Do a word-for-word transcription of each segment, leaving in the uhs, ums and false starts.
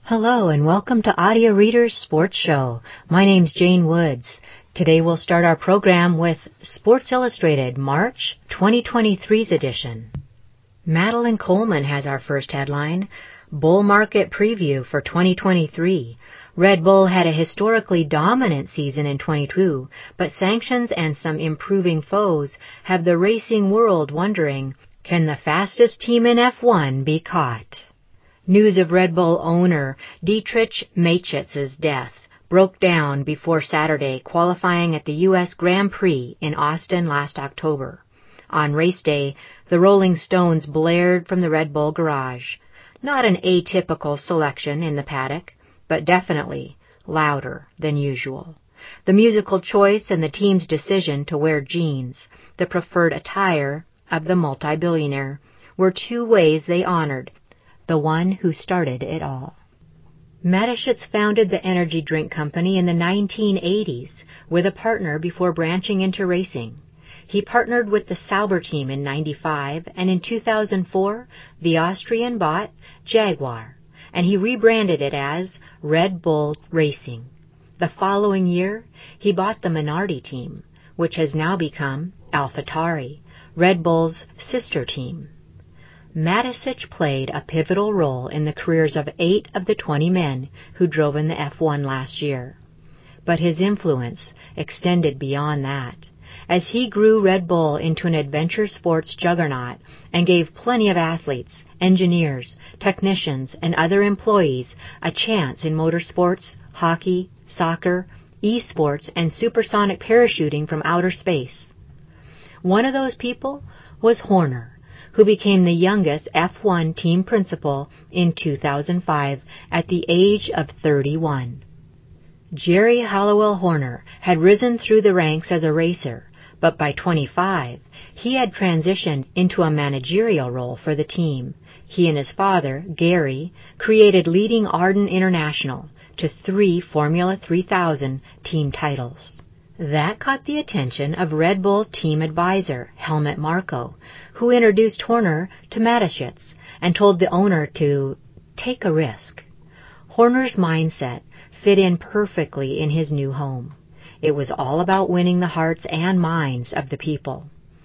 Hello and welcome to Audio Reader's Sports Show. My name's Jane Woods. Today we'll start our program with Sports Illustrated March twenty twenty-three's edition. Madeline Coleman has our first headline, Bull Market Preview for twenty twenty-three. Red Bull had a historically dominant season in twenty-two, but sanctions and some improving foes have the racing world wondering, can the fastest team in F one be caught? News of Red Bull owner Dietrich Mateschitz' death broke down before Saturday qualifying at the U S Grand Prix in Austin last October. On race day, the Rolling Stones blared from the Red Bull garage. Not an atypical selection in the paddock, but definitely louder than usual. The musical choice and the team's decision to wear jeans, the preferred attire of the multi-billionaire, were two ways they honored the one who started it all. Mateschitz founded the energy drink company in the nineteen eighties with a partner before branching into racing. He partnered with the Sauber team in ninety-five, and in two thousand four, the Austrian bought Jaguar, and he rebranded it as Red Bull Racing. The following year, he bought the Minardi team, which has now become AlphaTauri, Red Bull's sister team. Mateschitz played a pivotal role in the careers of eight of the twenty men who drove in the F one last year. But his influence extended beyond that, as he grew Red Bull into an adventure sports juggernaut and gave plenty of athletes, engineers, technicians, and other employees a chance in motorsports, hockey, soccer, esports, and supersonic parachuting from outer space. One of those people was Horner, who became the youngest F one team principal in two thousand five at the age of thirty-one. Jerry Halliwell Horner had risen through the ranks as a racer, but by twenty-five, he had transitioned into a managerial role for the team. He and his father, Gary, created leading Arden International to three Formula three thousand team titles. That caught the attention of Red Bull team advisor Helmut Marko, who introduced Horner to Mateschitz and told the owner to take a risk. Horner's mindset fit in perfectly in his new home. It was all about winning the hearts and minds of the people.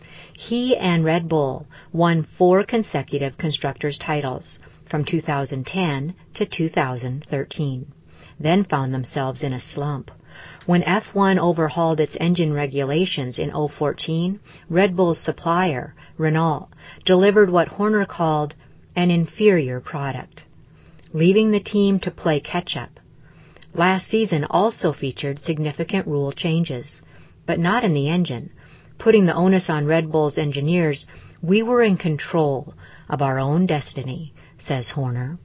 He and Red Bull won four consecutive constructors' titles from two thousand ten to two thousand thirteen, then found themselves in a slump. When F one overhauled its engine regulations in oh fourteen, Red Bull's supplier, Renault, delivered what Horner called an inferior product, leaving the team to play catch-up. Last season also featured significant rule changes, but not in the engine. Putting the onus on Red Bull's engineers, we were in control of our own destiny, says Horner.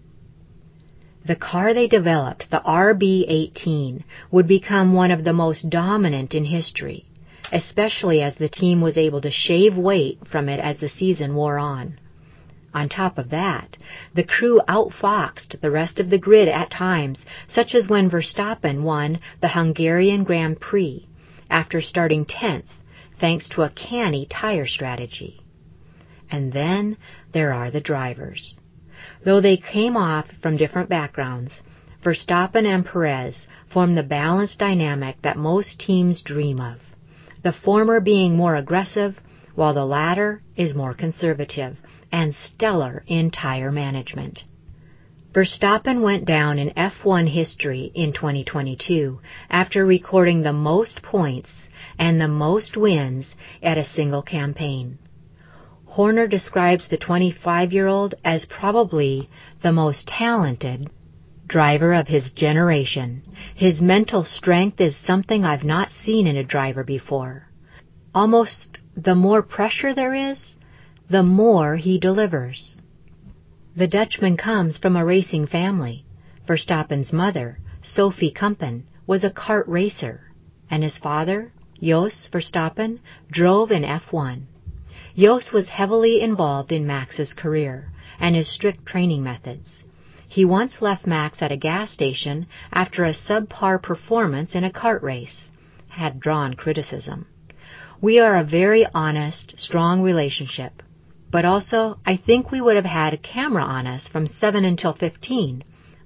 The car they developed, the R B eighteen, would become one of the most dominant in history, especially as the team was able to shave weight from it as the season wore on. On top of that, the crew outfoxed the rest of the grid at times, such as when Verstappen won the Hungarian Grand Prix after starting tenth thanks to a canny tire strategy. And then there are the drivers. Though they came off from different backgrounds, Verstappen and Perez form the balanced dynamic that most teams dream of, the former being more aggressive, while the latter is more conservative and stellar in tire management. Verstappen went down in F one history in twenty twenty-two after recording the most points and the most wins at a single campaign. Horner describes the twenty-five-year-old as probably the most talented driver of his generation. His mental strength is something I've not seen in a driver before. Almost the more pressure there is, the more he delivers. The Dutchman comes from a racing family. Verstappen's mother, Sophie Kumpen, was a kart racer, and his father, Jos Verstappen, drove in F one. Jos was heavily involved in Max's career and his strict training methods. He once left Max at a gas station after a subpar performance in a kart race had drawn criticism. We are a very honest, strong relationship, but also I think we would have had a camera on us from seven until fifteen.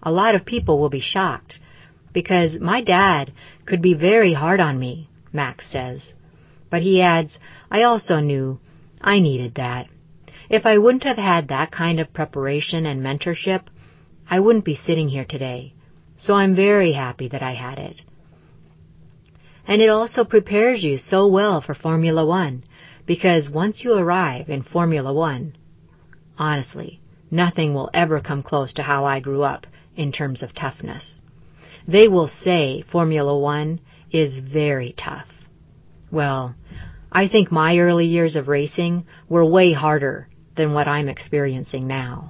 A lot of people will be shocked, because my dad could be very hard on me, Max says. But he adds, I also knew I needed that. If I wouldn't have had that kind of preparation and mentorship, I wouldn't be sitting here today. So I'm very happy that I had it. And it also prepares you so well for Formula One, because once you arrive in Formula One, honestly, nothing will ever come close to how I grew up in terms of toughness. They will say Formula One is very tough. Well, I think my early years of racing were way harder than what I'm experiencing now.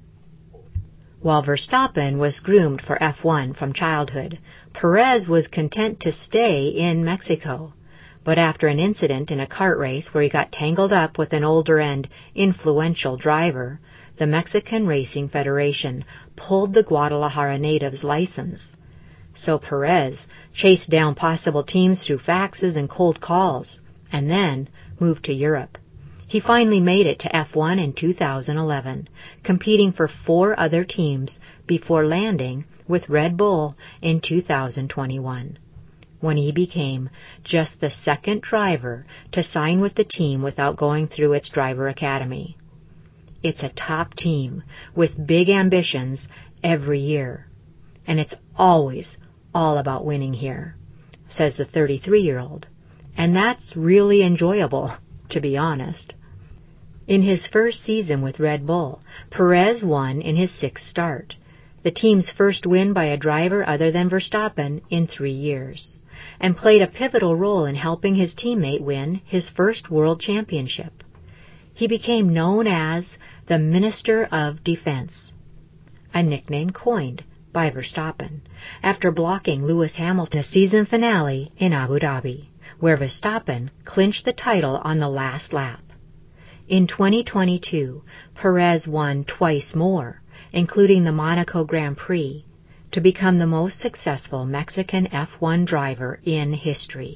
While Verstappen was groomed for F one from childhood, Perez was content to stay in Mexico. But after an incident in a kart race where he got tangled up with an older and influential driver, the Mexican Racing Federation pulled the Guadalajara native's license. So Perez chased down possible teams through faxes and cold calls, and then moved to Europe. He finally made it to F one in two thousand eleven, competing for four other teams before landing with Red Bull in two thousand twenty-one, when he became just the second driver to sign with the team without going through its driver academy. It's a top team with big ambitions every year, and it's always all about winning here, says the thirty-three-year-old, and that's really enjoyable, to be honest. In his first season with Red Bull, Perez won in his sixth start, the team's first win by a driver other than Verstappen in three years, and played a pivotal role in helping his teammate win his first world championship. He became known as the Minister of Defense, a nickname coined by Verstappen after blocking Lewis Hamilton's season finale in Abu Dhabi, where Verstappen clinched the title on the last lap. In twenty twenty-two, Perez won twice more, including the Monaco Grand Prix, to become the most successful Mexican F one driver in history.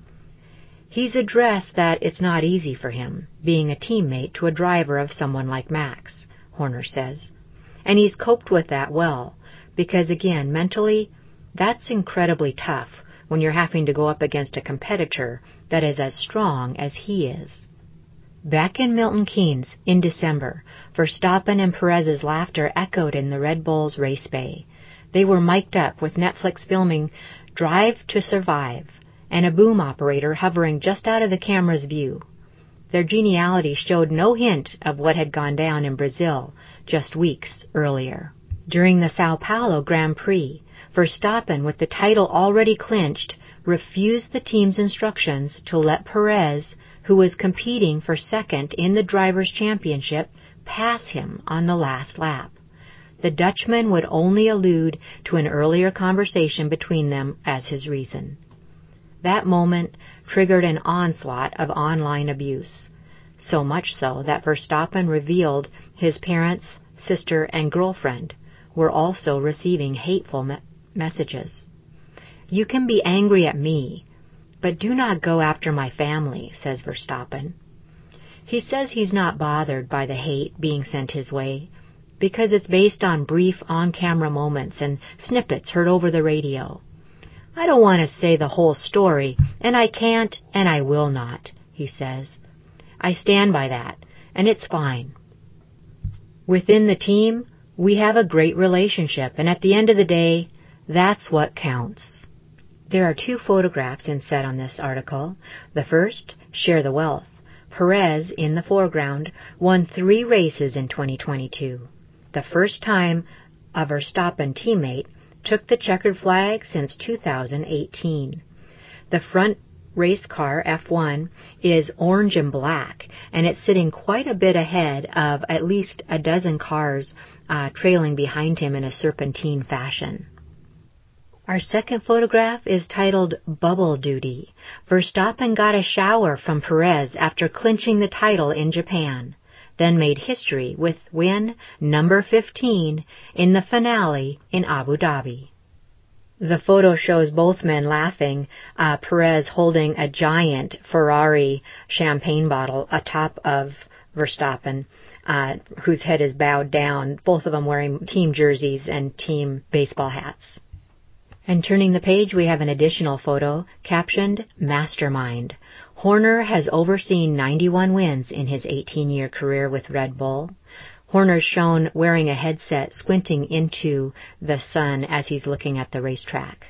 He's addressed that it's not easy for him, being a teammate to a driver of someone like Max, Horner says. And he's coped with that well, because again, mentally, that's incredibly tough when you're having to go up against a competitor that is as strong as he is. Back in Milton Keynes in December, Verstappen and Perez's laughter echoed in the Red Bull's race bay. They were mic'd up with Netflix filming Drive to Survive and a boom operator hovering just out of the camera's view. Their geniality showed no hint of what had gone down in Brazil just weeks earlier. During the Sao Paulo Grand Prix, Verstappen, with the title already clinched, refused the team's instructions to let Perez, who was competing for second in the Drivers' Championship, pass him on the last lap. The Dutchman would only allude to an earlier conversation between them as his reason. That moment triggered an onslaught of online abuse, so much so that Verstappen revealed his parents, sister, and girlfriend were also receiving hateful me- messages. You can be angry at me, but do not go after my family, says Verstappen. He says he's not bothered by the hate being sent his way, because it's based on brief on-camera moments and snippets heard over the radio. I don't want to say the whole story, and I can't and I will not, he says. I stand by that, and it's fine. Within the team, we have a great relationship, and at the end of the day, that's what counts. There are two photographs inset on this article. The first, Share the Wealth. Perez, in the foreground, won three races in twenty twenty-two. The first time a Verstappen teammate took the checkered flag since two thousand eighteen. The front race car, F one, is orange and black, and it's sitting quite a bit ahead of at least a dozen cars uh, trailing behind him in a serpentine fashion. Our second photograph is titled Bubble Duty. Verstappen got a shower from Perez after clinching the title in Japan, then made history with win number fifteen in the finale in Abu Dhabi. The photo shows both men laughing, uh, Perez holding a giant Ferrari champagne bottle atop of Verstappen, uh, whose head is bowed down, both of them wearing team jerseys and team baseball hats. And turning the page, we have an additional photo captioned Mastermind. Horner has overseen ninety-one wins in his eighteen-year career with Red Bull. Horner's shown wearing a headset, squinting into the sun as he's looking at the racetrack.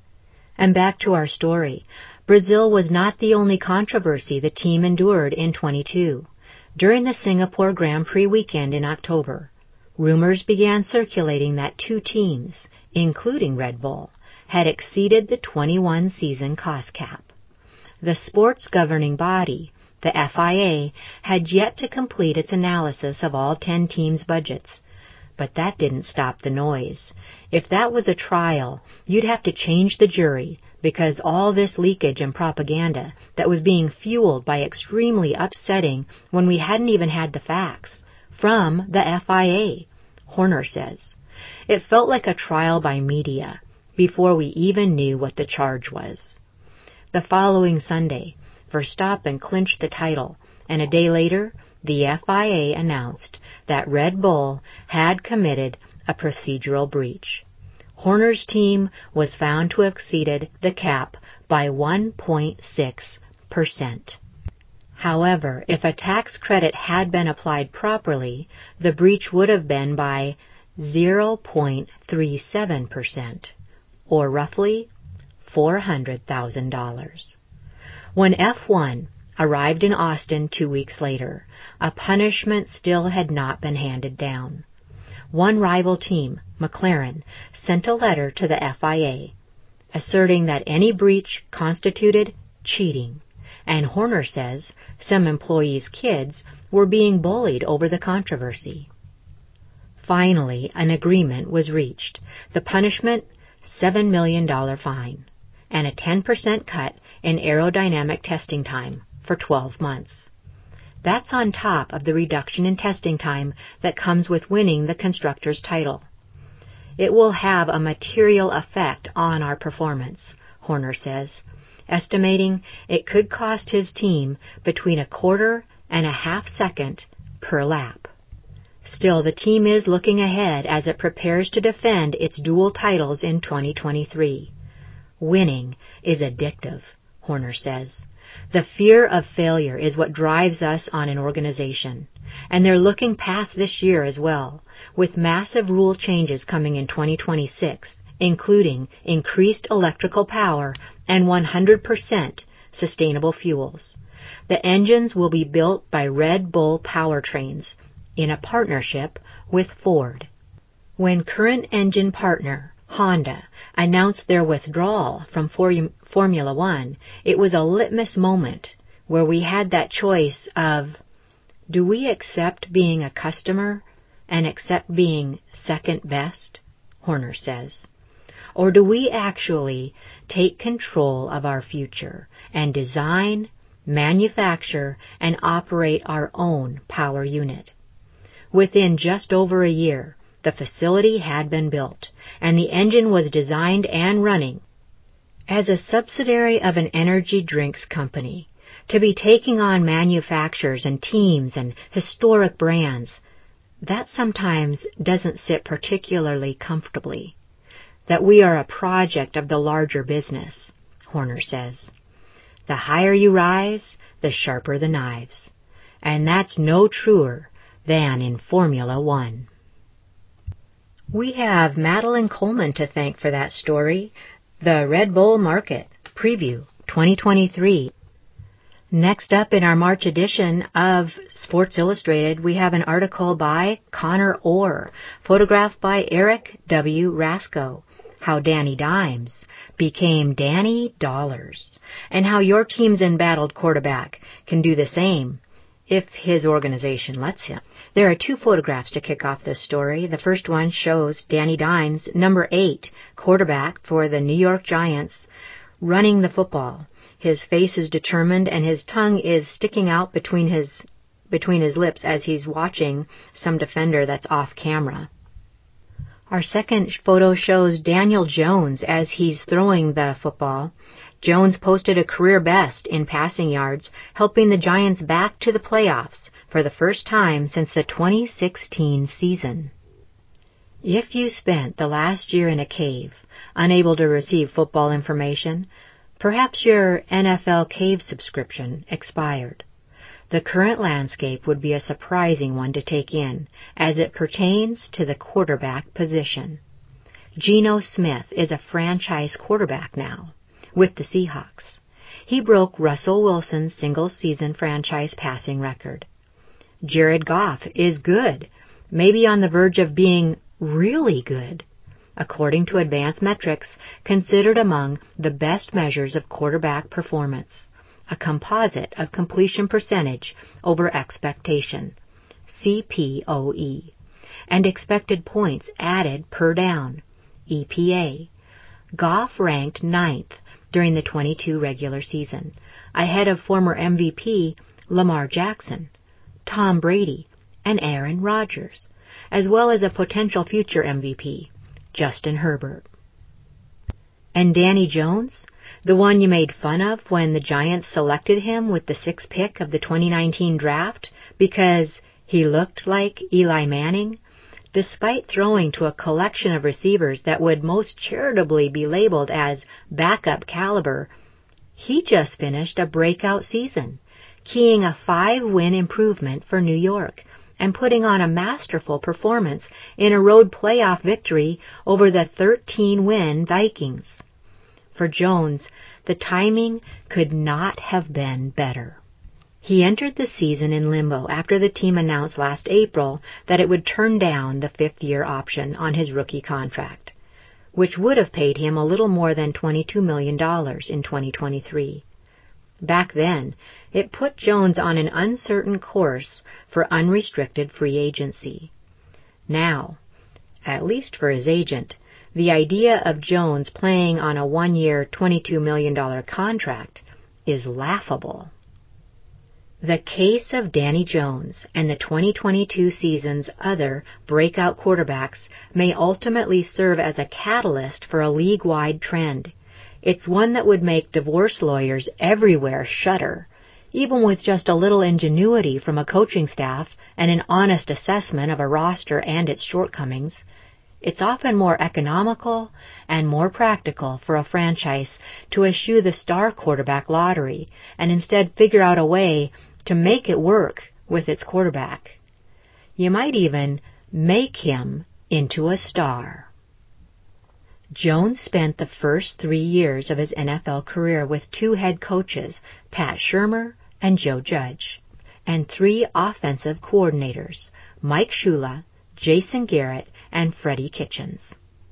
And back to our story. Brazil was not the only controversy the team endured in twenty-two. During the Singapore Grand Prix weekend in October, rumors began circulating that two teams, including Red Bull, had exceeded the twenty-one season cost cap. The sport's governing body, the F I A, had yet to complete its analysis of all ten teams' budgets. But that didn't stop the noise. If that was a trial, you'd have to change the jury, because all this leakage and propaganda that was being fueled by extremely upsetting, when we hadn't even had the facts, from the F I A, Horner says. It felt like a trial by media, before we even knew what the charge was. The following Sunday, Verstappen clinched the title, and a day later, the F I A announced that Red Bull had committed a procedural breach. Horner's team was found to have exceeded the cap by one point six percent. However, if a tax credit had been applied properly, the breach would have been by zero point three seven percent, or roughly four hundred thousand dollars. When F one arrived in Austin two weeks later, a punishment still had not been handed down. One rival team, McLaren, sent a letter to the F I A, asserting that any breach constituted cheating, and Horner says some employees' kids were being bullied over the controversy. Finally, an agreement was reached. The punishment, seven million dollars fine, and a ten percent cut in aerodynamic testing time for twelve months. That's on top of the reduction in testing time that comes with winning the constructor's title. It will have a material effect on our performance, Horner says, estimating it could cost his team between a quarter and a half second per lap. Still, the team is looking ahead as it prepares to defend its dual titles in twenty twenty-three. Winning is addictive, Horner says. The fear of failure is what drives us on an organization, and they're looking past this year as well, with massive rule changes coming in twenty twenty-six, including increased electrical power and one hundred percent sustainable fuels. The engines will be built by Red Bull Powertrains in a partnership with Ford. When current engine partner Honda announced their withdrawal from Form- Formula One, it was a litmus moment where we had that choice of, do we accept being a customer and accept being second best, Horner says, or do we actually take control of our future and design, manufacture, and operate our own power unit? Within just over a year, the facility had been built, and the engine was designed and running. As a subsidiary of an energy drinks company, to be taking on manufacturers and teams and historic brands, that sometimes doesn't sit particularly comfortably. That we are a project of the larger business, Horner says. The higher you rise, the sharper the knives. And that's no truer than in Formula One. We have Madeline Coleman to thank for that story, The Red Bull Market Preview twenty twenty-three. Next up in our March edition of Sports Illustrated, we have an article by Connor Orr, photographed by Eric W. Rasco, How Danny Dimes Became Danny Dollars, and how your team's embattled quarterback can do the same if his organization lets him. There are two photographs to kick off this story. The first one shows Danny Dimes, number eight, quarterback for the New York Giants, running the football. His face is determined and his tongue is sticking out between his between his lips as he's watching some defender that's off camera. Our second photo shows Daniel Jones as he's throwing the football. Jones posted a career best in passing yards, helping the Giants back to the playoffs for the first time since the twenty sixteen season. If you spent the last year in a cave, unable to receive football information, perhaps your N F L Cave subscription expired. The current landscape would be a surprising one to take in, as it pertains to the quarterback position. Geno Smith is a franchise quarterback now, with the Seahawks. He broke Russell Wilson's single-season franchise passing record. Jared Goff is good, maybe on the verge of being really good, according to advanced metrics considered among the best measures of quarterback performance, a composite of completion percentage over expectation, C P O E, and expected points added per down, E P A. Goff ranked ninth during the twenty-two regular season, ahead of former M V P Lamar Jackson, Tom Brady, and Aaron Rodgers, as well as a potential future M V P, Justin Herbert. And Danny Jones, the one you made fun of when the Giants selected him with the sixth pick of the twenty nineteen draft because he looked like Eli Manning, despite throwing to a collection of receivers that would most charitably be labeled as backup caliber, he just finished a breakout season, keying a five-win improvement for New York and putting on a masterful performance in a road playoff victory over the thirteen-win Vikings. For Jones, the timing could not have been better. He entered the season in limbo after the team announced last April that it would turn down the fifth-year option on his rookie contract, which would have paid him a little more than twenty-two million dollars in twenty twenty-three. Back then, it put Jones on an uncertain course for unrestricted free agency. Now, at least for his agent, the idea of Jones playing on a one-year, twenty-two million dollars contract is laughable. The case of Danny Jones and the twenty twenty-two season's other breakout quarterbacks may ultimately serve as a catalyst for a league-wide trend. It's one that would make divorce lawyers everywhere shudder, even with just a little ingenuity from a coaching staff and an honest assessment of a roster and its shortcomings. It's often more economical and more practical for a franchise to eschew the star quarterback lottery and instead figure out a way to make it work with its quarterback. You might even make him into a star. Jones spent the first three years of his N F L career with two head coaches, Pat Shurmur and Joe Judge, and three offensive coordinators, Mike Shula, Jason Garrett, and Freddie Kitchens.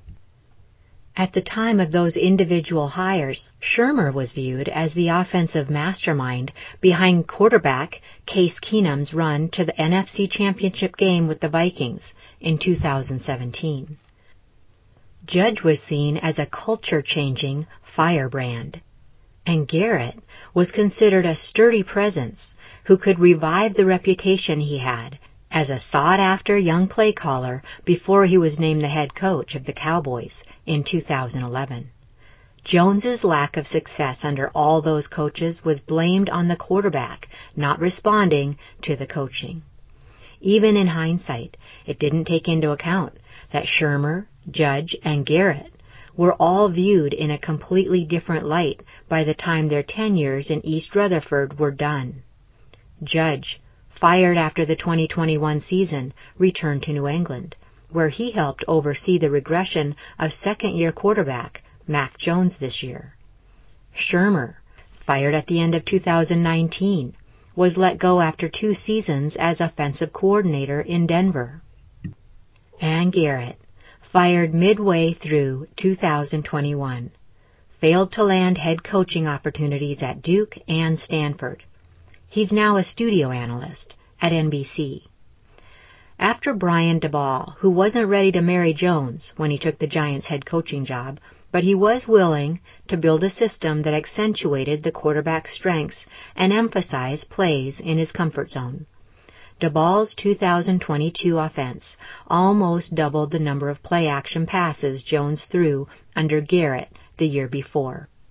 At the time of those individual hires, Shurmur was viewed as the offensive mastermind behind quarterback Case Keenum's run to the N F C Championship game with the Vikings in two thousand seventeen. Judge was seen as a culture-changing firebrand, and Garrett was considered a sturdy presence who could revive the reputation he had as a sought-after young play caller before he was named the head coach of the Cowboys in two thousand eleven. Jones's lack of success under all those coaches was blamed on the quarterback not responding to the coaching. Even in hindsight, it didn't take into account that Shurmur, Judge, and Garrett were all viewed in a completely different light by the time their tenures in East Rutherford were done. Judge, fired after the twenty twenty-one season, returned to New England, where he helped oversee the regression of second-year quarterback Mac Jones this year. Shurmur, fired at the end of two thousand nineteen, was let go after two seasons as offensive coordinator in Denver. And Garrett, fired midway through two thousand twenty-one, failed to land head coaching opportunities at Duke and Stanford. He's now a studio analyst at N B C. After Brian Daboll, who wasn't ready to marry Jones when he took the Giants' head coaching job, but he was willing to build a system that accentuated the quarterback's strengths and emphasized plays in his comfort zone. Daboll's two thousand twenty-two offense almost doubled the number of play-action passes Jones threw under Garrett the year before.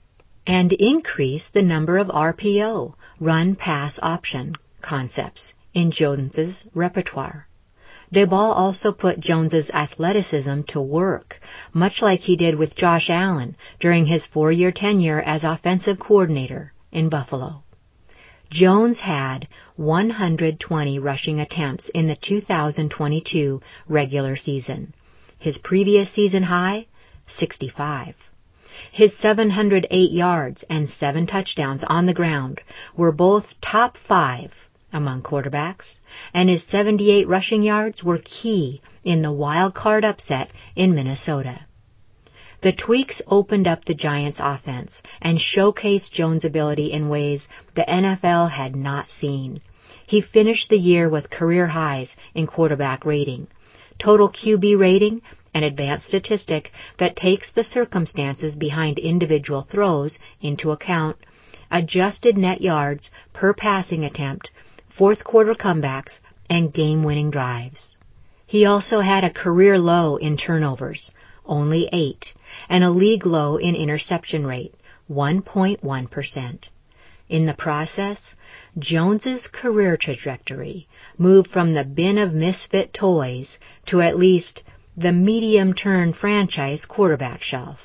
and increase the number of R P O, run-pass option, concepts in Jones's repertoire. Daboll also put Jones's athleticism to work, much like he did with Josh Allen during his four-year tenure as offensive coordinator in Buffalo. Jones had one hundred twenty rushing attempts in the two thousand twenty-two regular season. His previous season high, sixty-five. His seven hundred eight yards and seven touchdowns on the ground were both top five among quarterbacks, and his seventy-eight rushing yards were key in the wild card upset in Minnesota. The tweaks opened up the Giants' offense and showcased Jones' ability in ways the N F L had not seen. He finished the year with career highs in quarterback rating, total Q B rating, an advanced statistic that takes the circumstances behind individual throws into account, adjusted net yards per passing attempt, fourth quarter comebacks, and game-winning drives. He also had a career low in turnovers, only eight, and a league low in interception rate, one point one percent. In the process, Jones's career trajectory moved from the bin of misfit toys to at least the medium-term franchise quarterback shelf.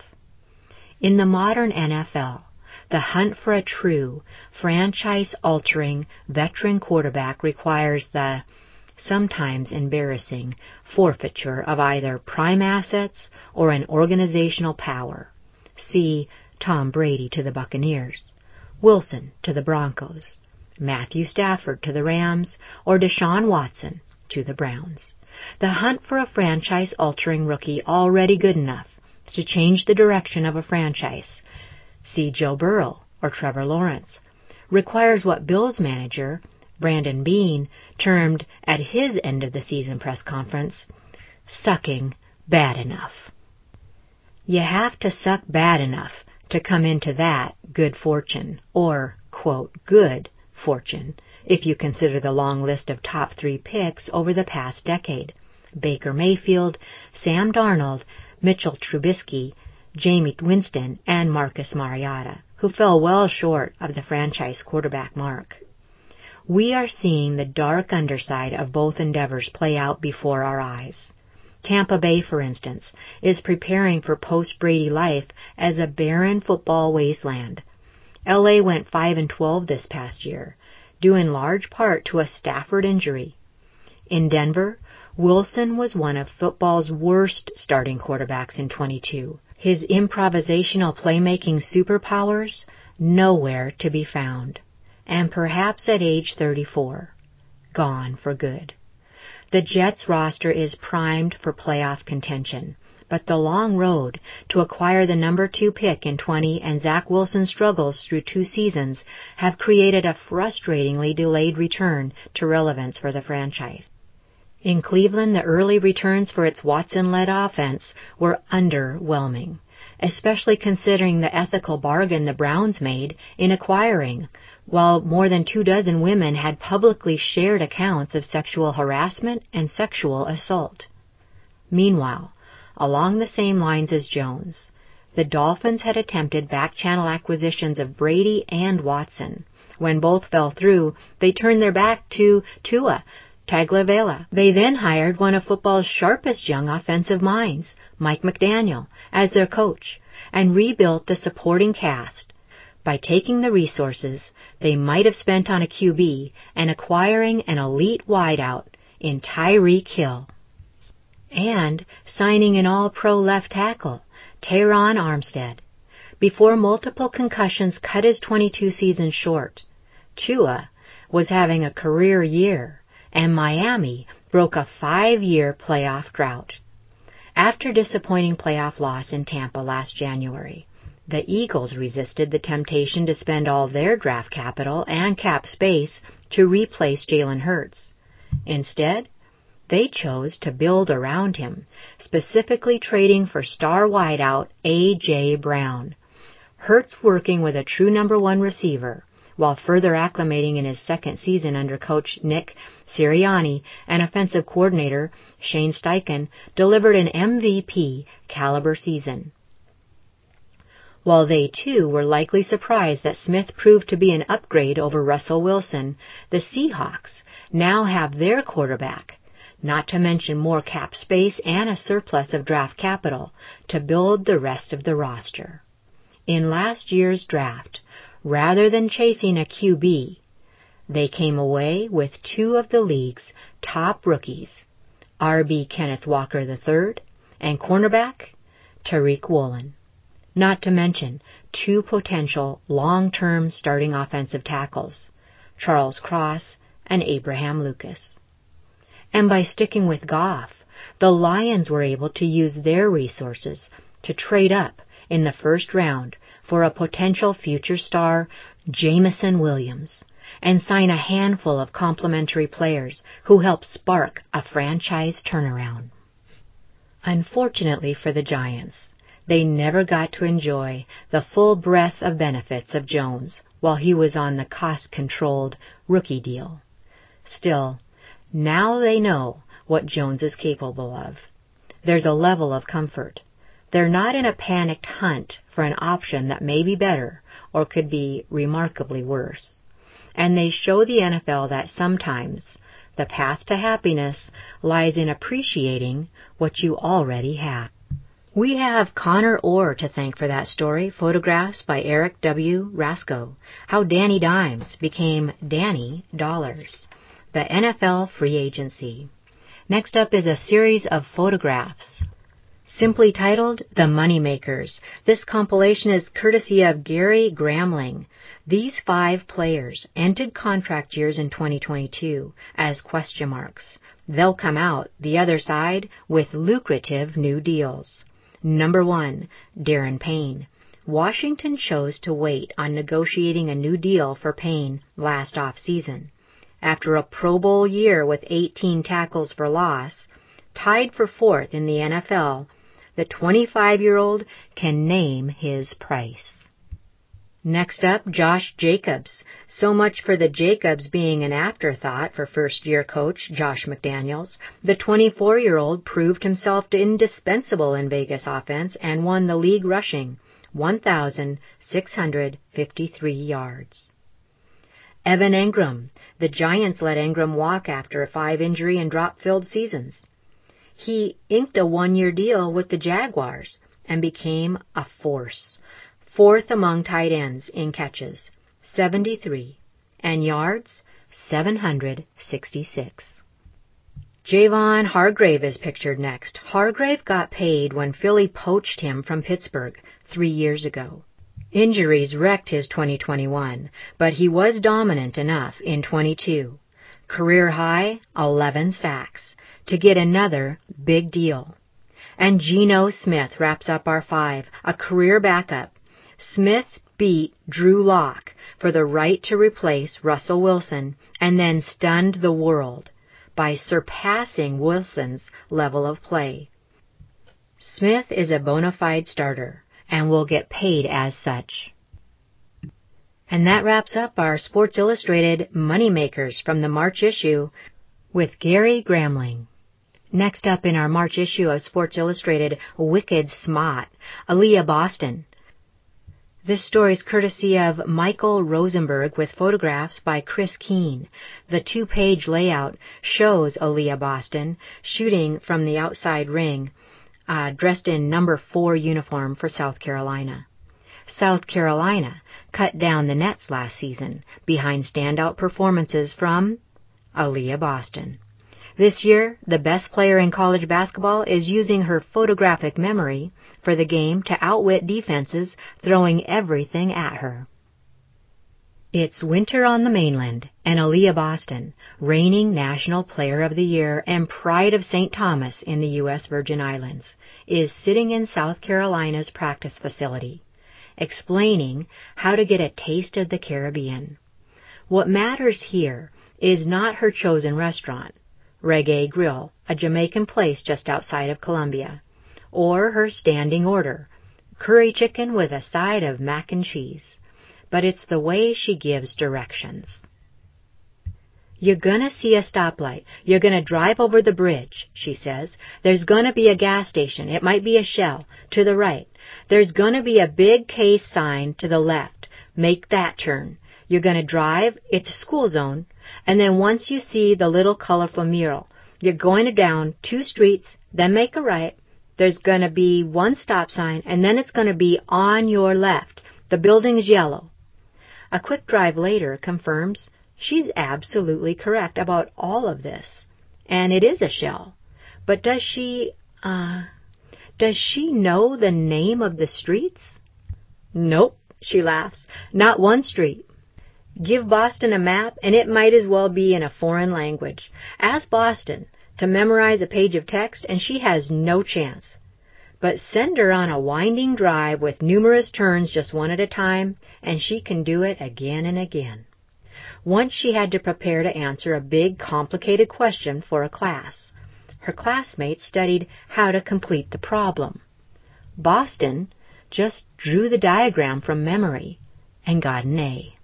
In the modern N F L, the hunt for a true, franchise-altering veteran quarterback requires the, sometimes embarrassing, forfeiture of either prime assets or an organizational power. See Tom Brady to the Buccaneers, Wilson to the Broncos, Matthew Stafford to the Rams, or Deshaun Watson to the Browns. The hunt for a franchise-altering rookie already good enough to change the direction of a franchise, see Joe Burrow or Trevor Lawrence, requires what Bills manager Brandon Beane termed at his end of the season press conference, sucking bad enough. You have to suck bad enough to come into that good fortune, or, quote, good fortune, if you consider the long list of top three picks over the past decade: Baker Mayfield, Sam Darnold, Mitchell Trubisky, Jameis Winston, and Marcus Mariota, who fell well short of the franchise quarterback mark. We are seeing the dark underside of both endeavors play out before our eyes. Tampa Bay, for instance, is preparing for post-Brady life as a barren football wasteland. L A went five and twelve this past year, due in large part to a Stafford injury. In Denver, Wilson was one of football's worst starting quarterbacks in twenty-two. His improvisational playmaking superpowers nowhere to be found. And perhaps at age thirty-four, gone for good. The Jets roster is primed for playoff contention, but the long road to acquire the number two pick in twenty and Zach Wilson's struggles through two seasons have created a frustratingly delayed return to relevance for the franchise. In Cleveland, the early returns for its Watson-led offense were underwhelming, especially considering the ethical bargain the Browns made in acquiring, while more than two dozen women had publicly shared accounts of sexual harassment and sexual assault. Meanwhile, along the same lines as Jones, the Dolphins had attempted back-channel acquisitions of Brady and Watson. When both fell through, they turned their back to Tua Tagovailoa. They then hired one of football's sharpest young offensive minds, Mike McDaniel, as their coach, and rebuilt the supporting cast by taking the resources they might have spent on a Q B and acquiring an elite wideout in Tyreek Hill, and signing an all-pro left tackle, Teron Armstead. Before multiple concussions cut his twenty-two season short, Tua was having a career year, and Miami broke a five-year playoff drought. After disappointing playoff loss in Tampa last January, the Eagles resisted the temptation to spend all their draft capital and cap space to replace Jalen Hurts. Instead, they chose to build around him, specifically trading for star wideout A J. Brown. Hurts working with a true number one receiver, while further acclimating in his second season under coach Nick Sirianni and offensive coordinator Shane Steichen, delivered an M V P caliber season. While they too were likely surprised that Smith proved to be an upgrade over Russell Wilson, the Seahawks now have their quarterback, not to mention more cap space and a surplus of draft capital to build the rest of the roster. In last year's draft, rather than chasing a Q B, they came away with two of the league's top rookies, R B Kenneth Walker the third and cornerback Tariq Woolen, not to mention two potential long-term starting offensive tackles, Charles Cross and Abraham Lucas. And by sticking with Goff, the Lions were able to use their resources to trade up in the first round for a potential future star, Jameson Williams, and sign a handful of complementary players who help spark a franchise turnaround. Unfortunately for the Giants, they never got to enjoy the full breadth of benefits of Jones while he was on the cost-controlled rookie deal. Still, now they know what Jones is capable of. There's a level of comfort. They're not in a panicked hunt for an option that may be better or could be remarkably worse. And they show the N F L that sometimes the path to happiness lies in appreciating what you already have. We have Connor Orr to thank for that story, photographs by Eric W. Rasco, how Danny Dimes became Danny Dollars, the N F L free agency. Next up is a series of photographs, simply titled The Moneymakers. This compilation is courtesy of Gary Gramling. These five players entered contract years in twenty twenty-two as question marks. They'll come out the other side with lucrative new deals. Number one, Darren Payne. Washington chose to wait on negotiating a new deal for Payne last offseason. After a Pro Bowl year with eighteen tackles for loss, tied for fourth in the N F L, the twenty-five-year-old can name his price. Next up, Josh Jacobs. So much for the Jacobs being an afterthought for first-year coach Josh McDaniels. The twenty-four-year-old proved himself indispensable in Vegas offense and won the league rushing one thousand six hundred fifty-three yards. Evan Engram. The Giants let Engram walk after five injury and drop-filled seasons. He inked a one-year deal with the Jaguars and became a force. Fourth among tight ends in catches, seventy-three, and yards, seven hundred sixty-six. Javon Hargrave is pictured next. Hargrave got paid when Philly poached him from Pittsburgh three years ago. Injuries wrecked his twenty twenty-one, but he was dominant enough in twenty-two. Career high, eleven sacks, to get another big deal. And Geno Smith wraps up our five, a career backup. Smith beat Drew Lock for the right to replace Russell Wilson and then stunned the world by surpassing Wilson's level of play. Smith is a bona fide starter and will get paid as such. And that wraps up our Sports Illustrated Moneymakers from the March issue with Gary Gramling. Next up in our March issue of Sports Illustrated, Wicked Smart, Aaliyah Boston. This story is courtesy of Michael Rosenberg with photographs by Chris Keene. The two-page layout shows Aaliyah Boston shooting from the outside ring, uh, dressed in number four uniform for South Carolina. South Carolina cut down the nets last season behind standout performances from Aaliyah Boston. This year, the best player in college basketball is using her photographic memory for the game to outwit defenses throwing everything at her. It's winter on the mainland, and Aaliyah Boston, reigning National Player of the Year and pride of Saint Thomas in the U S Virgin Islands, is sitting in South Carolina's practice facility, explaining how to get a taste of the Caribbean. What matters here is not her chosen restaurant, Reggae Grill, a Jamaican place just outside of Columbia, or her standing order, curry chicken with a side of mac and cheese, but it's the way she gives directions. You're gonna see a stoplight. You're gonna drive over the bridge, she says. There's gonna be a gas station. It might be a Shell to the right. There's gonna be a big Case sign to the left. Make that turn. You're gonna drive. It's a school zone. And then once you see the little colorful mural, you're going down two streets, then make a right. There's gonna be one stop sign, and then it's gonna be on your left. The building's yellow. A quick drive later confirms she's absolutely correct about all of this. And it is a Shell. But does she, uh, does she know the name of the streets? Nope, she laughs. Not one street. Give Boston a map, and it might as well be in a foreign language. Ask Boston to memorize a page of text, and she has no chance. But send her on a winding drive with numerous turns just one at a time, and she can do it again and again. Once she had to prepare to answer a big, complicated question for a class. Her classmates studied how to complete the problem. Boston just drew the diagram from memory and got an A.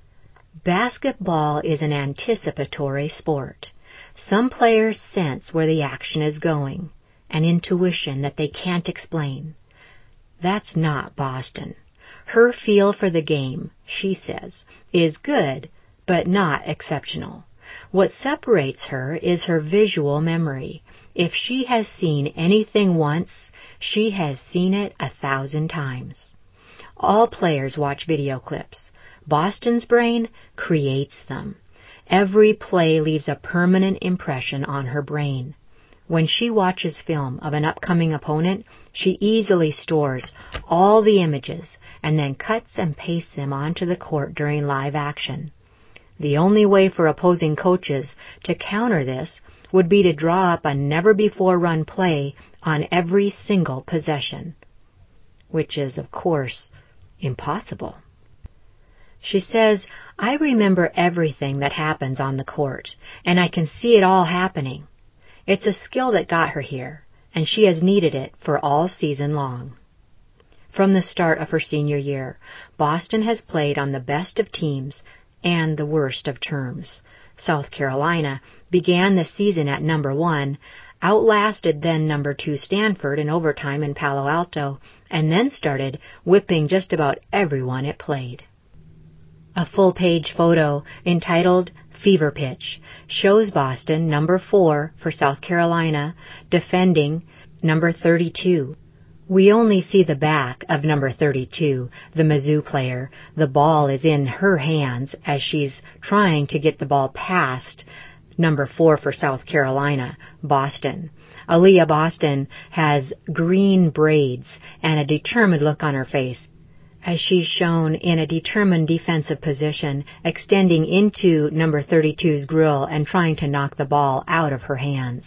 Basketball is an anticipatory sport. Some players sense where the action is going, an intuition that they can't explain. That's not Boston. Her feel for the game, she says, is good, but not exceptional. What separates her is her visual memory. If she has seen anything once, she has seen it a thousand times. All players watch video clips. Boston's brain creates them. Every play leaves a permanent impression on her brain. When she watches film of an upcoming opponent, she easily stores all the images and then cuts and pastes them onto the court during live action. The only way for opposing coaches to counter this would be to draw up a never-before-run play on every single possession, which is, of course, impossible. She says, I remember everything that happens on the court, and I can see it all happening. It's a skill that got her here, and she has needed it for all season long. From the start of her senior year, Boston has played on the best of teams and the worst of terms. South Carolina began the season at number one, outlasted then number two Stanford in overtime in Palo Alto, and then started whipping just about everyone it played. A full-page photo entitled Fever Pitch shows Boston, number four for South Carolina, defending number thirty-two. We only see the back of number thirty-two, the Mizzou player. The ball is in her hands as she's trying to get the ball past number four for South Carolina, Boston. Aaliyah Boston has green braids and a determined look on her face, as she's shown in a determined defensive position, extending into number thirty-two's grill and trying to knock the ball out of her hands.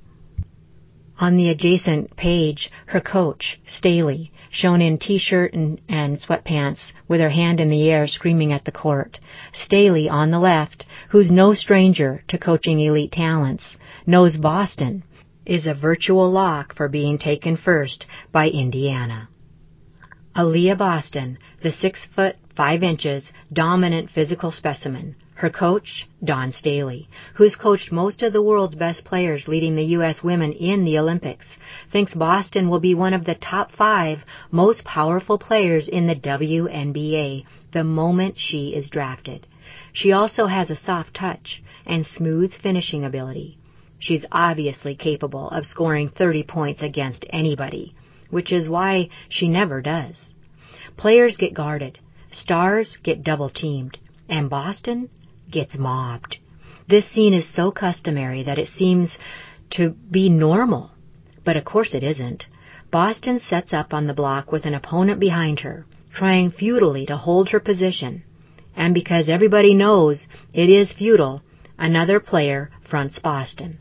On the adjacent page, her coach, Staley, shown in t-shirt and, and sweatpants with her hand in the air screaming at the court. Staley, on the left, who's no stranger to coaching elite talents, knows Boston is a virtual lock for being taken first by Indiana. Aaliyah Boston, the six foot five inches dominant physical specimen. Her coach, Dawn Staley, who's coached most of the world's best players leading the U S women in the Olympics, thinks Boston will be one of the top five most powerful players in the W N B A the moment she is drafted. She also has a soft touch and smooth finishing ability. She's obviously capable of scoring thirty points against anybody, which is why she never does. Players get guarded, stars get double-teamed, and Boston gets mobbed. This scene is so customary that it seems to be normal, but of course it isn't. Boston sets up on the block with an opponent behind her, trying futilely to hold her position. And because everybody knows it is futile, another player fronts Boston.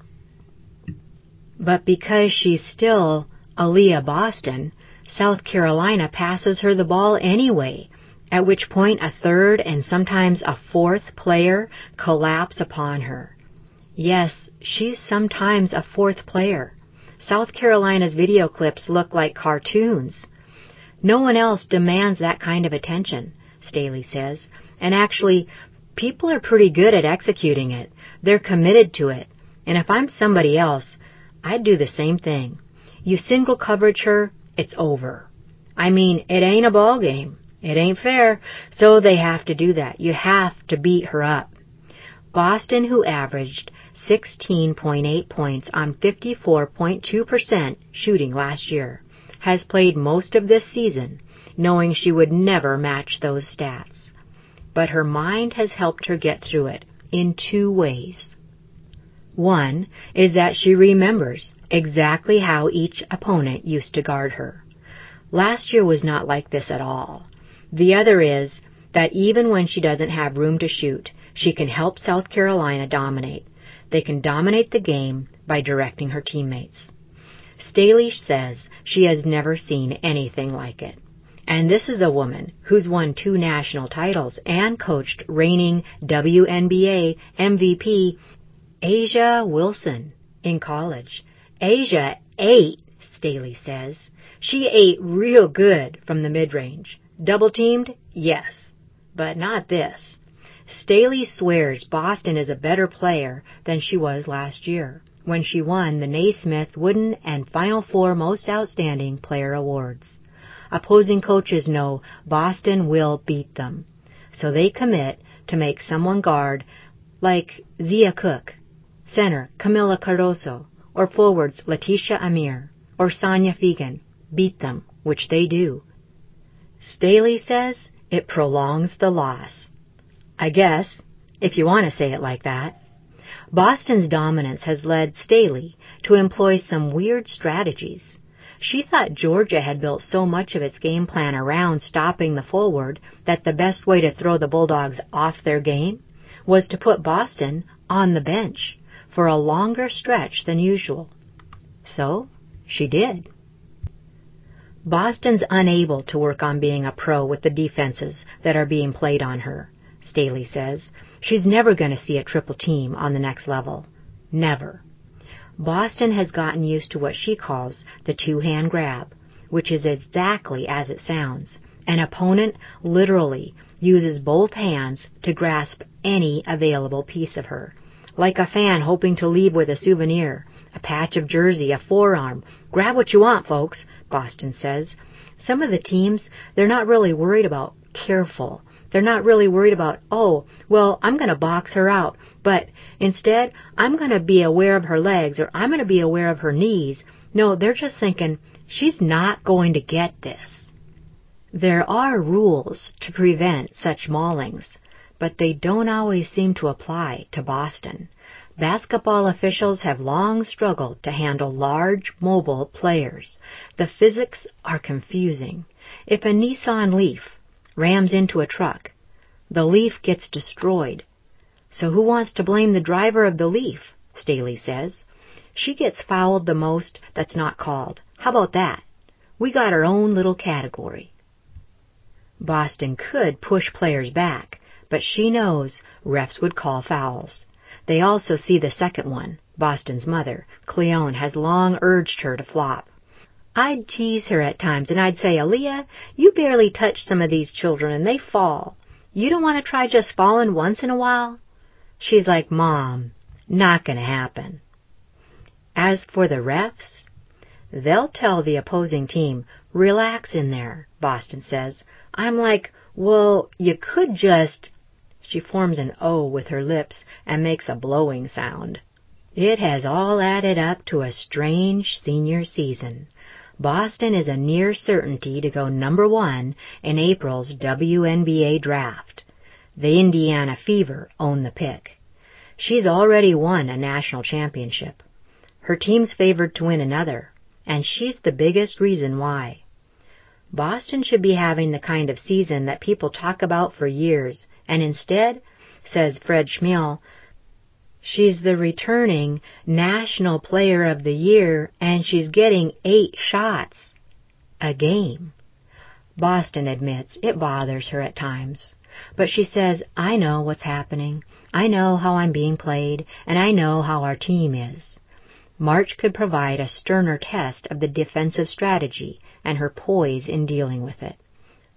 But because she's still Aaliyah Boston, South Carolina passes her the ball anyway, at which point a third and sometimes a fourth player collapse upon her. Yes, she's sometimes a fourth player. South Carolina's video clips look like cartoons. No one else demands that kind of attention, Staley says, and actually, People are pretty good at executing it. They're committed to it. And if I'm somebody else, I'd do the same thing. You single coverage her, it's over. I mean, it ain't a ball game. It ain't fair. So they have to do that. You have to beat her up. Boston, who averaged sixteen point eight points on fifty-four point two percent shooting last year, has played most of this season knowing she would never match those stats. But her mind has helped her get through it in two ways. One is that she remembers exactly how each opponent used to guard her. Last year was not like this at all. The other is that even when she doesn't have room to shoot, she can help South Carolina dominate. They can dominate the game by directing her teammates. Staley says she has never seen anything like it. And this is a woman who's won two national titles and coached reigning W N B A M V P A'ja Wilson in college. A'ja ate, Staley says. She ate real good from the mid-range. Double-teamed? Yes. But not this. Staley swears Boston is a better player than she was last year, when she won the Naismith Wooden and Final Four Most Outstanding Player Awards. Opposing coaches know Boston will beat them, so they commit to make someone guard like Zia Cook, center Camila Cardoso, or forwards Letitia Amir, or Sonia Fegan beat them, which they do. Staley says it prolongs the loss. I guess, if you want to say it like that. Boston's dominance has led Staley to employ some weird strategies. She thought Georgia had built so much of its game plan around stopping the forward that the best way to throw the Bulldogs off their game was to put Boston on the bench for a longer stretch than usual. So, she did. Boston's unable to work on being a pro with the defenses that are being played on her, Staley says. She's never going to see a triple team on the next level. Never. Boston has gotten used to what she calls the two-hand grab, which is exactly as it sounds. An opponent literally uses both hands to grasp any available piece of her, like a fan hoping to leave with a souvenir, a patch of jersey, a forearm. Grab what you want, folks, Boston says. Some of the teams, they're not really worried about careful. They're not really worried about, oh, well, I'm going to box her out, but instead, I'm going to be aware of her legs, or I'm going to be aware of her knees. No, they're just thinking, she's not going to get this. There are rules to prevent such maulings, but they don't always seem to apply to Boston. Basketball officials have long struggled to handle large, mobile players. The physics are confusing. If a Nissan Leaf rams into a truck, the Leaf gets destroyed. So who wants to blame the driver of the Leaf? Staley says. She gets fouled the most that's not called. How about that? We got our own little category. Boston could push players back, but she knows refs would call fouls. They also see the second one. Boston's mother, Cleone, has long urged her to flop. I'd tease her at times, and I'd say, Aaliyah, you barely touch some of these children, and they fall. You don't want to try just falling once in a while? She's like, Mom, not going to happen. As for the refs, they'll tell the opposing team, relax in there, Boston says. I'm like, well, you could just... She forms an O with her lips and makes a blowing sound. It has all added up to a strange senior season. Boston is a near certainty to go number one in April's W N B A draft. The Indiana Fever own the pick. She's already won a national championship. Her team's favored to win another, and she's the biggest reason why. Boston should be having the kind of season that people talk about for years, and instead, says Fred Schmiel, she's the returning National Player of the Year, and she's getting eight shots a game. Boston admits it bothers her at times, but she says, I know what's happening. I know how I'm being played, and I know how our team is. March could provide a sterner test of the defensive strategy and her poise in dealing with it.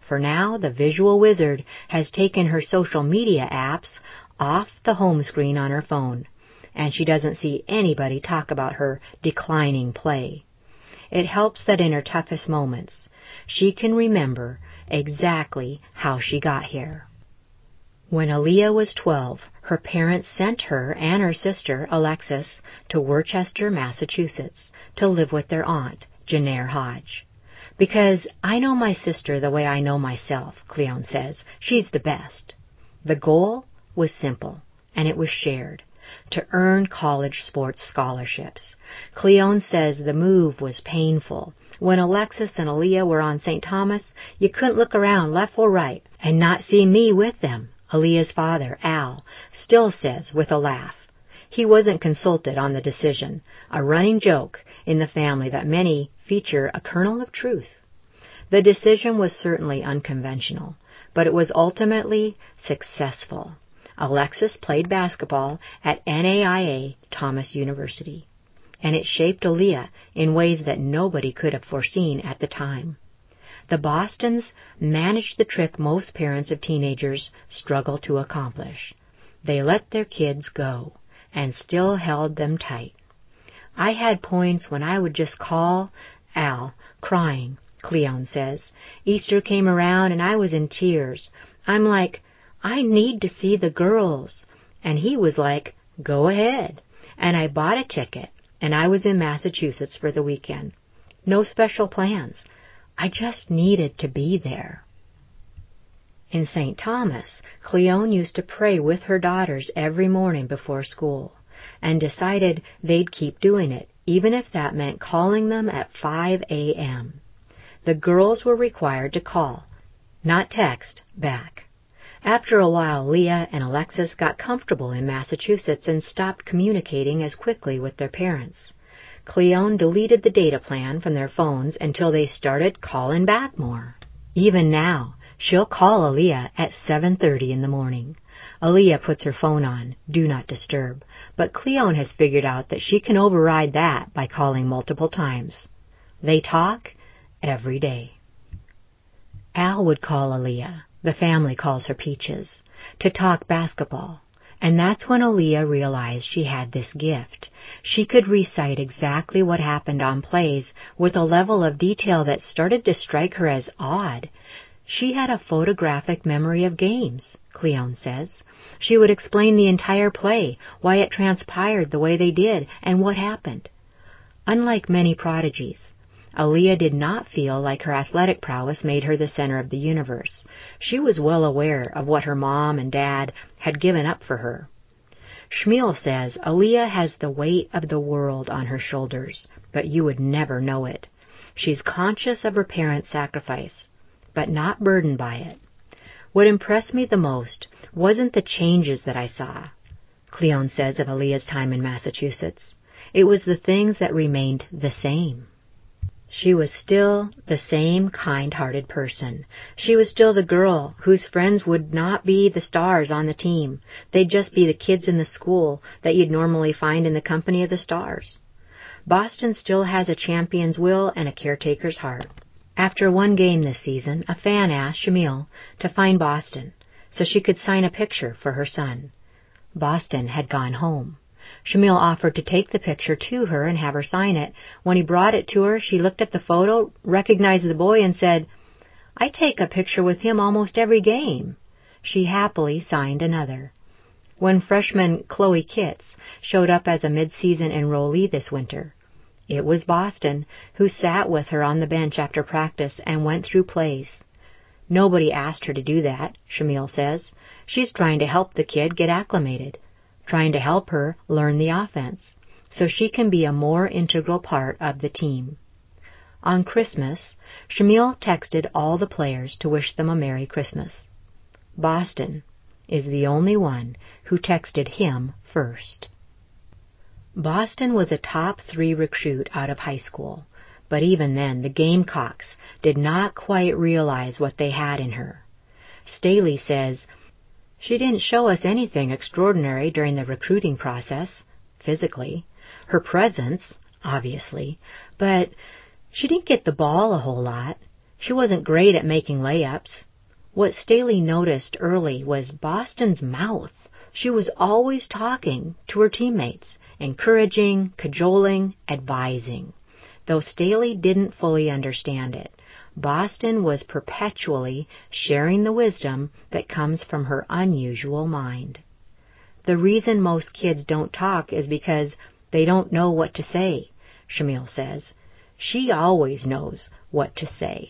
For now, the visual wizard has taken her social media apps off the home screen on her phone, and she doesn't see anybody talk about her declining play. It helps that in her toughest moments, she can remember exactly how she got here. When Aaliyah was twelve, her parents sent her and her sister, Alexis, to Worcester, Massachusetts, to live with their aunt, Jennaire Hodge. Because I know my sister the way I know myself, Cleone says. She's the best. The goal was simple, and it was shared, to earn college sports scholarships. Cleone says the move was painful. When Alexis and Aaliyah were on Saint Thomas, you couldn't look around left or right and not see me with them. Aaliyah's father, Al, still says with a laugh. He wasn't consulted on the decision, a running joke in the family that many feature a kernel of truth. The decision was certainly unconventional, but it was ultimately successful. Alexis played basketball at N A I A Thomas University, and it shaped Aaliyah in ways that nobody could have foreseen at the time. The Bostons managed the trick most parents of teenagers struggle to accomplish. They let their kids go, and still held them tight. I had points when I would just call Al, crying, Cleone says. Easter came around and I was in tears. I'm like, I need to see the girls. And he was like, go ahead. And I bought a ticket, and I was in Massachusetts for the weekend. No special plans. I just needed to be there. In Saint Thomas, Cleone used to pray with her daughters every morning before school, and decided they'd keep doing it, even if that meant calling them at five a.m. The girls were required to call, not text, back. After a while, Leah and Alexis got comfortable in Massachusetts and stopped communicating as quickly with their parents. Cleone deleted the data plan from their phones until they started calling back more. Even now, she'll call Aaliyah at seven thirty in the morning. Aaliyah puts her phone on, do not disturb, but Cleone has figured out that she can override that by calling multiple times. They talk every day. Al would call Aaliyah, the family calls her Peaches, to talk basketball. And that's when Aaliyah realized she had this gift. She could recite exactly what happened on plays with a level of detail that started to strike her as odd. She had a photographic memory of games, Cleone says. She would explain the entire play, why it transpired the way they did, and what happened. Unlike many prodigies, Aaliyah did not feel like her athletic prowess made her the center of the universe. She was well aware of what her mom and dad had given up for her. Schmiel says Aaliyah has the weight of the world on her shoulders, but you would never know it. She's conscious of her parents' sacrifice, but not burdened by it. What impressed me the most wasn't the changes that I saw, Cleone says of Aaliyah's time in Massachusetts. It was the things that remained the same. She was still the same kind-hearted person. She was still the girl whose friends would not be the stars on the team. They'd just be the kids in the school that you'd normally find in the company of the stars. Boston still has a champion's will and a caretaker's heart. After one game this season, a fan asked Schmiel to find Boston so she could sign a picture for her son. Boston had gone home. Schmiel offered to take the picture to her and have her sign it. When he brought it to her, she looked at the photo, recognized the boy, and said, I take a picture with him almost every game. She happily signed another. When freshman Chloe Kitts showed up as a mid-season enrollee this winter, it was Boston who sat with her on the bench after practice and went through plays. Nobody asked her to do that, Schmiel says. She's trying to help the kid get acclimated, trying to help her learn the offense, so she can be a more integral part of the team. On Christmas, Schmiel texted all the players to wish them a Merry Christmas. Boston is the only one who texted him first. Boston was a top three recruit out of high school, but even then the Gamecocks did not quite realize what they had in her. Staley says, she didn't show us anything extraordinary during the recruiting process, physically. Her presence, obviously, but she didn't get the ball a whole lot. She wasn't great at making layups. What Staley noticed early was Boston's mouth. She was always talking to her teammates, encouraging, cajoling, advising. Though Staley didn't fully understand it, Boston was perpetually sharing the wisdom that comes from her unusual mind. The reason most kids don't talk is because they don't know what to say, Shamil says. She always knows what to say.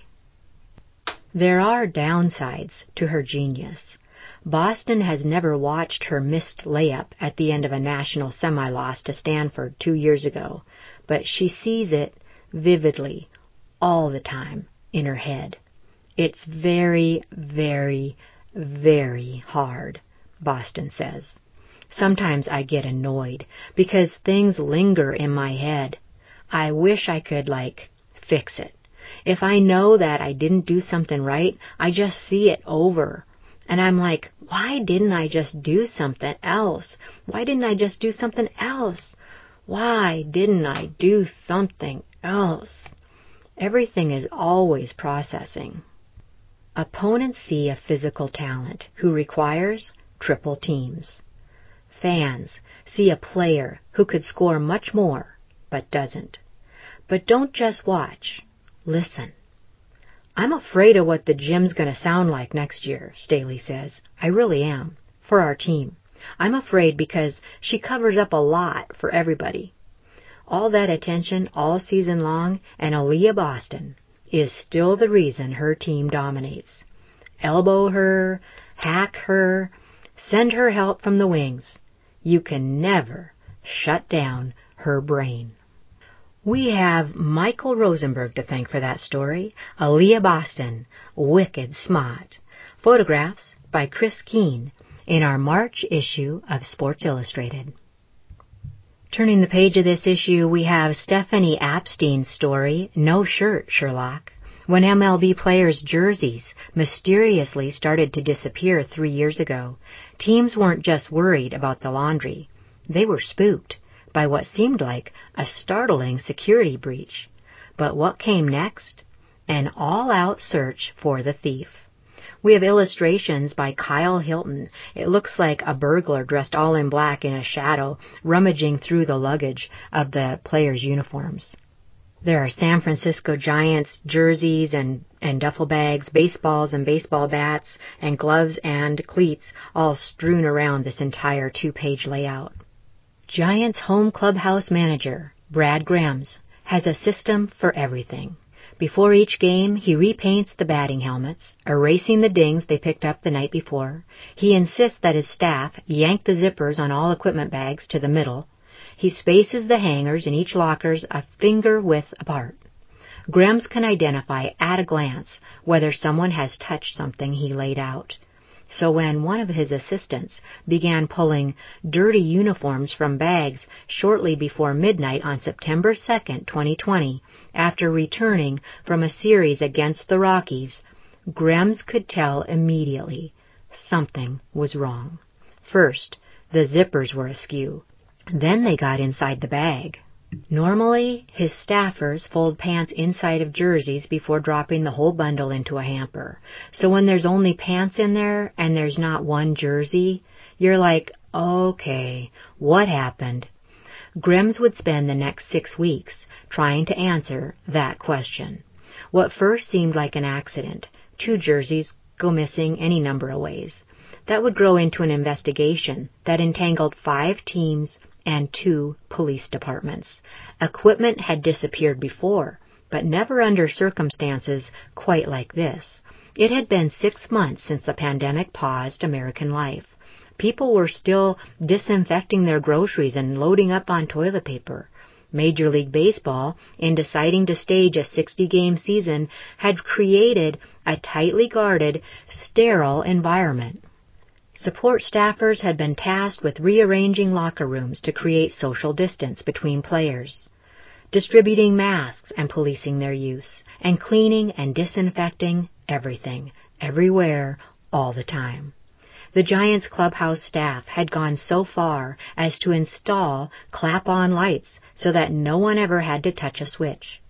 There are downsides to her genius. Boston has never watched her missed layup at the end of a national semi-loss to Stanford two years ago, but she sees it vividly all the time in her head. It's very, very, very hard, Boston says. Sometimes I get annoyed because things linger in my head. I wish I could, like, fix it. If I know that I didn't do something right, I just see it over. And I'm like, why didn't I just do something else? Why didn't I just do something else? Why didn't I do something else? Everything is always processing. Opponents see a physical talent who requires triple teams. Fans see a player who could score much more, but doesn't. But don't just watch. Listen. I'm afraid of what the gym's going to sound like next year, Staley says. I really am. For our team. I'm afraid because she covers up a lot for everybody. All that attention all season long, and Aaliyah Boston is still the reason her team dominates. Elbow her, hack her, send her help from the wings. You can never shut down her brain. We have Michael Rosenberg to thank for that story. Aaliyah Boston, Wicked Smart. Photographs by Chris Keene in our March issue of Sports Illustrated. Turning the page of this issue, we have Stephanie Apstein's story, No Shirt, Sherlock. When M L B players' jerseys mysteriously started to disappear three years ago, teams weren't just worried about the laundry. They were spooked by what seemed like a startling security breach. But what came next? An all-out search for the thief. We have illustrations by Kyle Hilton. It looks like a burglar dressed all in black in a shadow, rummaging through the luggage of the players' uniforms. There are San Francisco Giants jerseys and, and duffel bags, baseballs and baseball bats, and gloves and cleats all strewn around this entire two-page layout. Giants home clubhouse manager, Brad Grams, has a system for everything. Before each game, he repaints the batting helmets, erasing the dings they picked up the night before. He insists that his staff yank the zippers on all equipment bags to the middle. He spaces the hangers in each lockers a finger width apart. Grams can identify at a glance whether someone has touched something he laid out. So when one of his assistants began pulling dirty uniforms from bags shortly before midnight on September second, twenty twenty, after returning from a series against the Rockies, Grams could tell immediately something was wrong. First, the zippers were askew. Then they got inside the bag. Normally, his staffers fold pants inside of jerseys before dropping the whole bundle into a hamper. So when there's only pants in there and there's not one jersey, you're like, okay, what happened? Grams would spend the next six weeks trying to answer that question. What first seemed like an accident, two jerseys go missing any number of ways. That would grow into an investigation that entangled five teams and two police departments. Equipment had disappeared before, but never under circumstances quite like this. It had been six months since the pandemic paused American life. People were still disinfecting their groceries and loading up on toilet paper. Major League Baseball, in deciding to stage a sixty-game season, had created a tightly guarded, sterile environment. Support staffers had been tasked with rearranging locker rooms to create social distance between players, distributing masks and policing their use, and cleaning and disinfecting everything, everywhere, all the time. The Giants clubhouse staff had gone so far as to install clap-on lights so that no one ever had to touch a switch.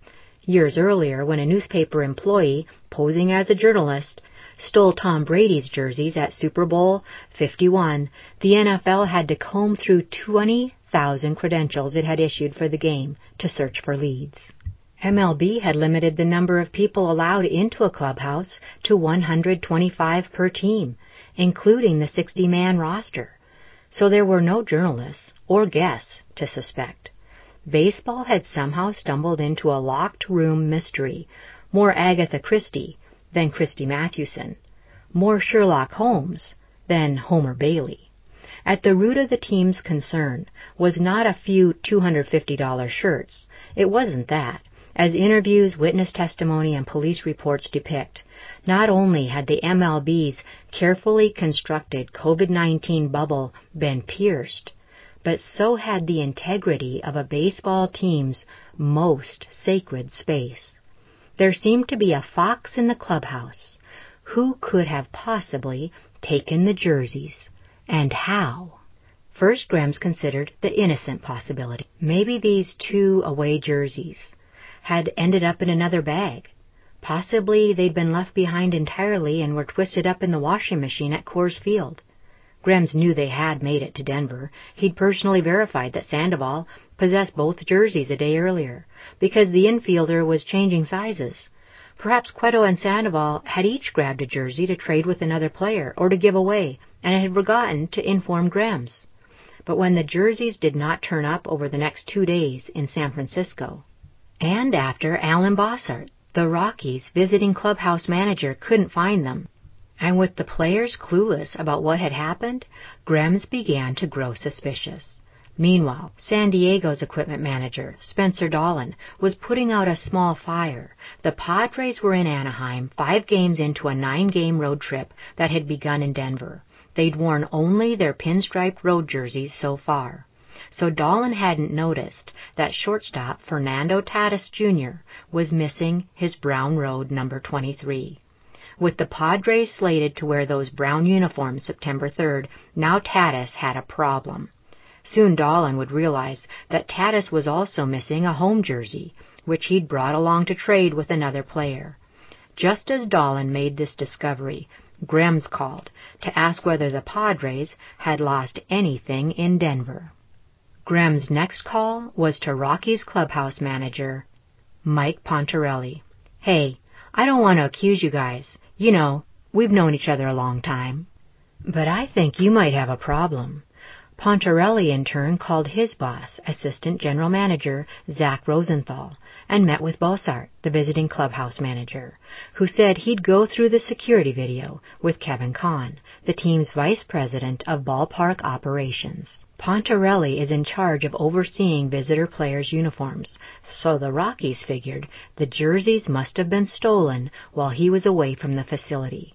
Years earlier, when a newspaper employee, posing as a journalist, stole Tom Brady's jerseys at Super Bowl fifty-one, the N F L had to comb through twenty thousand credentials it had issued for the game to search for leads. M L B had limited the number of people allowed into a clubhouse to one hundred twenty-five per team, including the sixty-man roster, so there were no journalists or guests to suspect. Baseball had somehow stumbled into a locked room mystery, more Agatha Christie than Christy Mathewson, more Sherlock Holmes than Homer Bailey. At the root of the team's concern was not a few two hundred fifty dollars shirts. It wasn't that. As interviews, witness testimony, and police reports depict, not only had the M L B's carefully constructed COVID nineteen bubble been pierced, but so had the integrity of a baseball team's most sacred space. There seemed to be a fox in the clubhouse. Who could have possibly taken the jerseys, and how? First, Grams considered the innocent possibility. Maybe these two away jerseys had ended up in another bag. Possibly they'd been left behind entirely and were twisted up in the washing machine at Coors Field. Grams knew they had made it to Denver. He'd personally verified that Sandoval possessed both jerseys a day earlier, because the infielder was changing sizes. Perhaps Cueto and Sandoval had each grabbed a jersey to trade with another player or to give away, and had forgotten to inform Grams. But when the jerseys did not turn up over the next two days in San Francisco, and after Alan Bossart, the Rockies' visiting clubhouse manager, couldn't find them, and with the players clueless about what had happened, Grams began to grow suspicious. Meanwhile, San Diego's equipment manager, Spencer Dolan, was putting out a small fire. The Padres were in Anaheim, five games into a nine-game road trip that had begun in Denver. They'd worn only their pinstriped road jerseys so far. So Dolan hadn't noticed that shortstop Fernando Tatis Junior was missing his brown road number twenty-three. With the Padres slated to wear those brown uniforms September third, now Tatis had a problem. Soon Dolan would realize that Tatis was also missing a home jersey, which he'd brought along to trade with another player. Just as Dolan made this discovery, Grams called to ask whether the Padres had lost anything in Denver. Grams' next call was to Rockies clubhouse manager Mike Pontarelli. Hey, I don't want to accuse you guys. You know, we've known each other a long time. But I think you might have a problem. Pontarelli, in turn, called his boss, assistant general manager Zach Rosenthal, and met with Bossart, the visiting clubhouse manager, who said he'd go through the security video with Kevin Kahn, the team's vice president of ballpark operations. Pontarelli is in charge of overseeing visitor players' uniforms, so the Rockies figured the jerseys must have been stolen while he was away from the facility.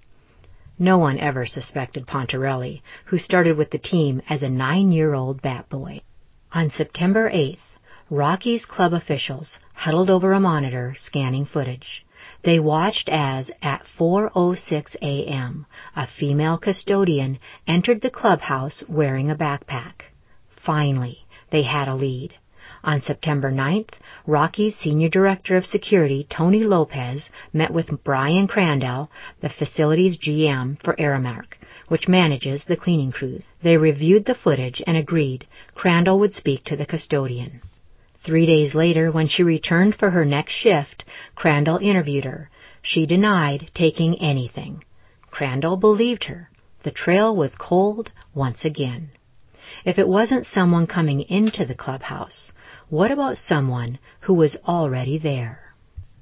No one ever suspected Pontarelli, who started with the team as a nine-year-old bat boy. On September eighth, Rockies club officials huddled over a monitor scanning footage. They watched as, at four oh six a.m., a female custodian entered the clubhouse wearing a backpack. Finally, they had a lead. On September ninth, Rockies Senior Director of Security Tony Lopez met with Brian Crandall, the facility's G M for Aramark, which manages the cleaning crews. They reviewed the footage and agreed Crandall would speak to the custodian. Three days later, when she returned for her next shift, Crandall interviewed her. She denied taking anything. Crandall believed her. The trail was cold once again. If it wasn't someone coming into the clubhouse, what about someone who was already there?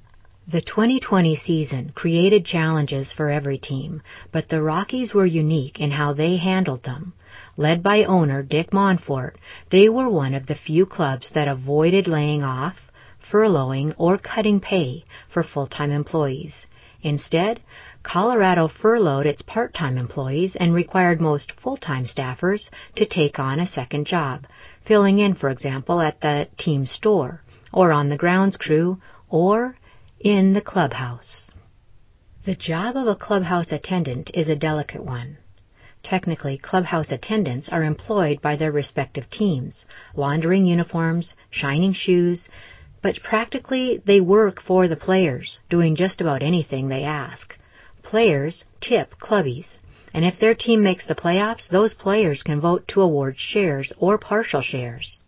The twenty twenty season created challenges for every team, but the Rockies were unique in how they handled them. Led by owner Dick Monfort, they were one of the few clubs that avoided laying off, furloughing, or cutting pay for full-time employees. Instead, Colorado furloughed its part-time employees and required most full-time staffers to take on a second job, filling in, for example, at the team store, or on the grounds crew, or in the clubhouse. The job of a clubhouse attendant is a delicate one. Technically, clubhouse attendants are employed by their respective teams, laundering uniforms, shining shoes, But practically they work for the players, doing just about anything they ask. Players tip clubbies, and if their team makes the playoffs, those players can vote to award shares or partial shares,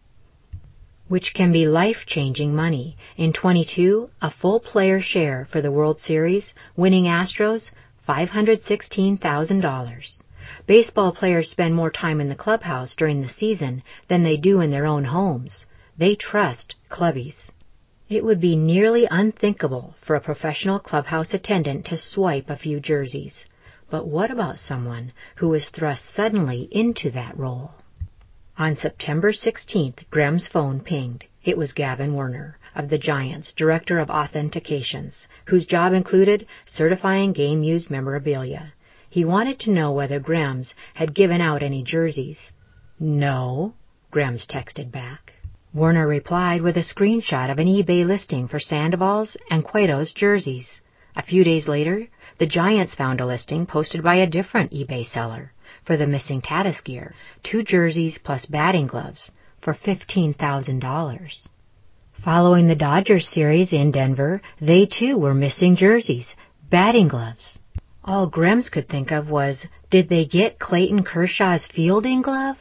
which can be life-changing money. In twenty-two, a full player share for the World Series, winning Astros, five hundred sixteen thousand dollars. Baseball players spend more time in the clubhouse during the season than they do in their own homes. They trust clubbies. It would be nearly unthinkable for a professional clubhouse attendant to swipe a few jerseys. But what about someone who was thrust suddenly into that role? On September sixteenth, Graham's phone pinged. It was Gavin Werner of the Giants, Director of Authentications, whose job included certifying game-used memorabilia. He wanted to know whether Graham's had given out any jerseys. No, Graham's texted back. Werner replied with a screenshot of an eBay listing for Sandoval's and Cueto's jerseys. A few days later, the Giants found a listing posted by a different eBay seller for the missing Tatis gear, two jerseys plus batting gloves, for fifteen thousand dollars. Following the Dodgers series in Denver, they too were missing jerseys, batting gloves. All Grems could think of was, did they get Clayton Kershaw's fielding glove?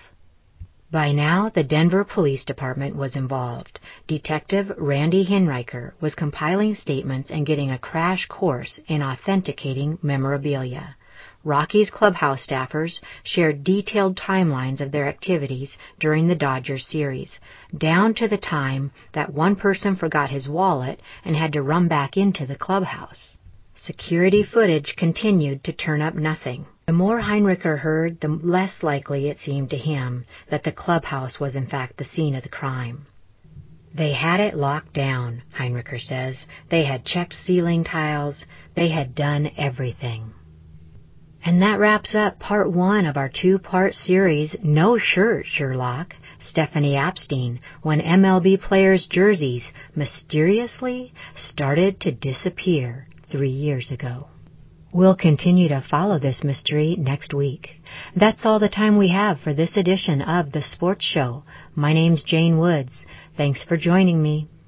By now, the Denver Police Department was involved. Detective Randy Hinriker was compiling statements and getting a crash course in authenticating memorabilia. Rockies clubhouse staffers shared detailed timelines of their activities during the Dodgers series, down to the time that one person forgot his wallet and had to run back into the clubhouse. Security footage continued to turn up nothing. The more Hinriker heard, the less likely it seemed to him that the clubhouse was in fact the scene of the crime. They had it locked down, Hinriker says. They had checked ceiling tiles. They had done everything. And that wraps up part one of our two-part series, No Shirt, Sherlock, Stephanie Apstein, when M L B players' jerseys mysteriously started to disappear three years ago. We'll continue to follow this mystery next week. That's all the time we have for this edition of The Sports Show. My name's Jane Woods. Thanks for joining me.